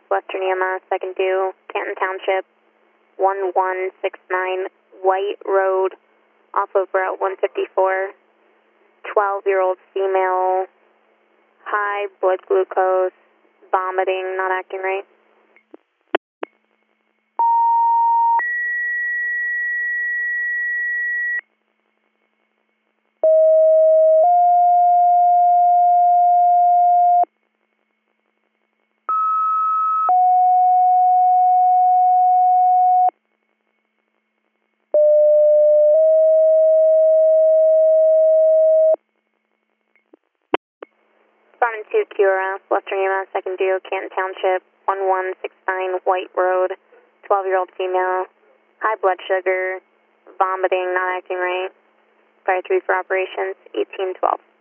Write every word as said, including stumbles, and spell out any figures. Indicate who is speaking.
Speaker 1: Western E M S, second due, Canton Township, one one six nine White Road, off of Route one fifty-four, twelve-year-old female, high blood glucose, vomiting, not acting right. Department two Q R F, Western E M S, second due, Canton Township, one one six nine White Road, twelve-year-old female, high blood sugar, vomiting, not acting right. Fire three for operations, eighteen twelve.